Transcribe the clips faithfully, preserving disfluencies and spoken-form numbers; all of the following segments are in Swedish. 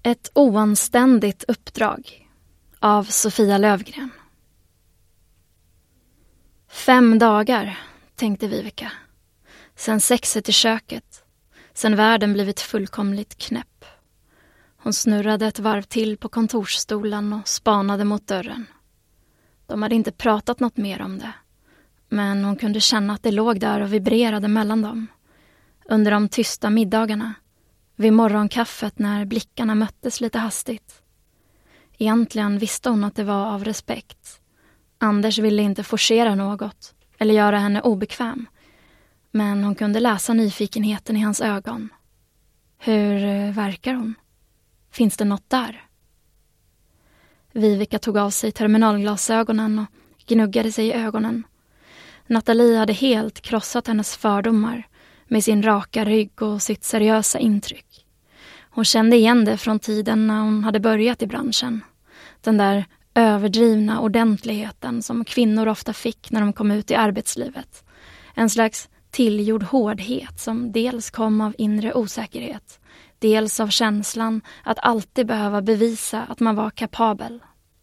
Ett oanständigt uppdrag av Sofia Lövgren. Fem dagar, tänkte Vivica. Sen sexet i köket. Sen världen blivit fullkomligt knäpp. Hon snurrade ett varv till på kontorsstolen och spanade mot dörren. De hade inte pratat något mer om det. Men hon kunde känna att det låg där och vibrerade mellan dem. Under de tysta middagarna. Vid morgonkaffet när blickarna möttes lite hastigt. Egentligen visste hon att det var av respekt. Anders ville inte forcera något eller göra henne obekväm. Men hon kunde läsa nyfikenheten i hans ögon. Hur verkar hon? Finns det något där? Vivica tog av sig terminalglasögonen och gnuggade sig i ögonen. Nathalie hade helt krossat hennes fördomar med sin raka rygg och sitt seriösa intryck. Hon kände igen det från tiden när hon hade börjat i branschen. Den där överdrivna ordentligheten som kvinnor ofta fick när de kom ut i arbetslivet. En slags tillgjord hårdhet som dels kom av inre osäkerhet, dels av känslan att alltid behöva bevisa att man var kapabel.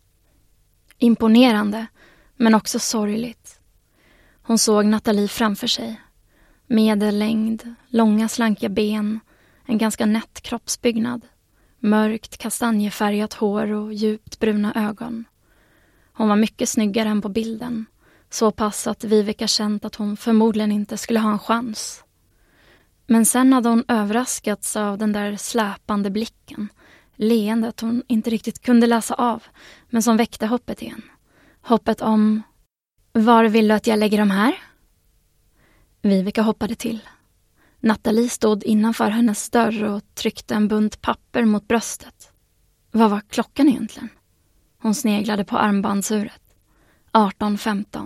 Imponerande, men också sorgligt. Hon såg Nathalie framför sig. Medellängd, långa slanka ben, en ganska nätt kroppsbyggnad, mörkt kastanjefärgat hår och djupt bruna ögon. Hon var mycket snyggare än på bilden, så pass att Vivica känt att hon förmodligen inte skulle ha en chans. Men sen hade hon överraskats av den där släpande blicken, leendet hon inte riktigt kunde läsa av, men som väckte hoppet igen. Hoppet om, var vill du att jag lägger dem här? Vivica hoppade till. Nathalie stod innanför hennes dörr och tryckte en bunt papper mot bröstet. Vad var klockan egentligen? Hon sneglade på armbandsuret. arton femton.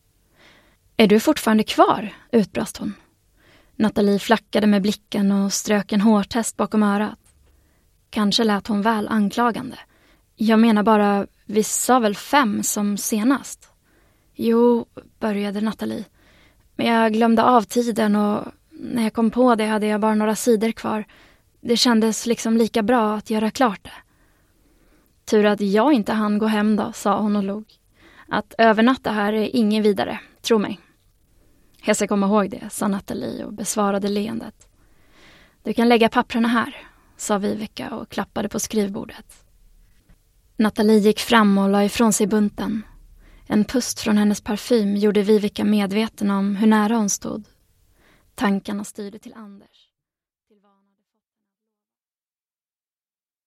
Är du fortfarande kvar? Utbrast hon. Nathalie flackade med blicken och strök en hårtest bakom örat. Kanske lät hon väl anklagande. Jag menar bara, vi sa väl fem som senast? Jo, började Nathalie. Men jag glömde av tiden och när jag kom på det hade jag bara några sidor kvar. Det kändes liksom lika bra att göra klart det. Tur att jag inte hann gå hem då, sa hon och log. Att övernatta här är ingen vidare, tro mig. Jag ska komma ihåg det, sa Nathalie och besvarade leendet. Du kan lägga papperna här, sa Vivica och klappade på skrivbordet. Nathalie gick fram och la ifrån sig bunten. En pust från hennes parfym gjorde Vivica medveten om hur nära hon stod. Tankarna styrde till Anders.